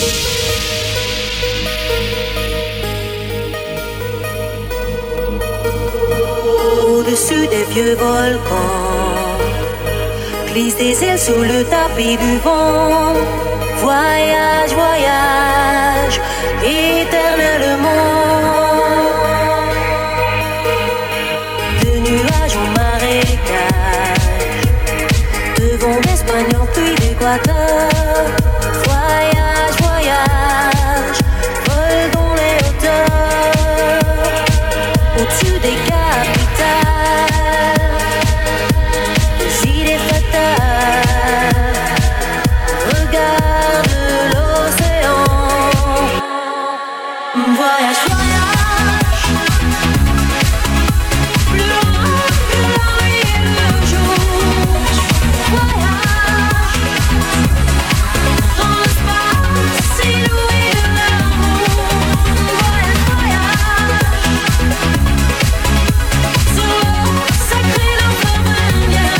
Au-dessus des vieux volcans, glisse des ailes sous le tapis du vent. Voyage, voyage, éternellement. De nuages en marécage, de vent d'Espagne en pluie d'Équateur. Voyage, voyage, vole dans les hauteurs. Au-dessus des capitales, des idées fatales. Regarde l'océan. Voyage, voyage, plus loin que la nuit et le jour. Voyage, dans l'espace inouï de l'amour. Voyage, voyage, sur l'eau sacrée d'un fleuve indien.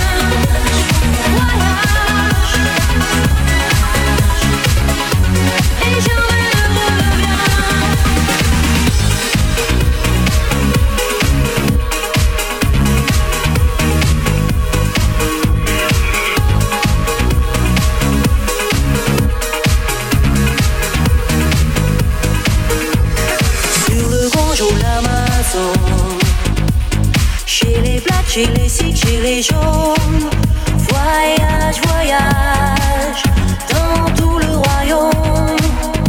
Voyage, et jamais ne reviens. Sur le Gange ou l'Amazon, chez les Blacks, chez les Sikhs, chez les jaunes. Voyage, voyage, dans tout le royaume.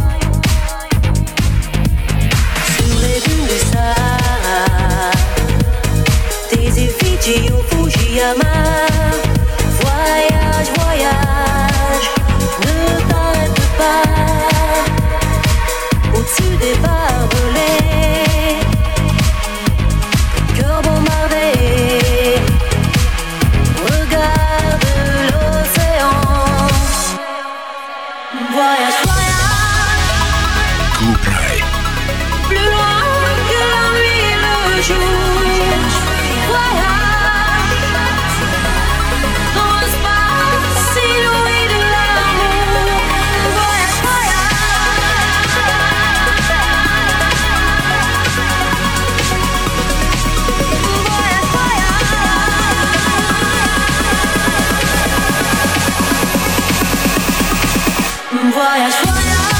Sur les dunes du Sahara, des effigies au Fujiyama. Voyage, voyage, ne t'arrête pas. Au-dessus des barbelés, cœur bombardé. Regarde l'océan. Voyage, voyage, plus loin que la nuit et le jour. Voyage, dans l'espace inouï de l'amour. Voyage, voyage, voyage, voyage. Voyage, voyage.